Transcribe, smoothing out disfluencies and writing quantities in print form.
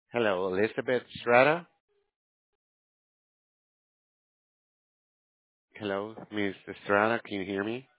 Hello, Elizabeth Strata. Hello, Miss Estrada. Can you hear me?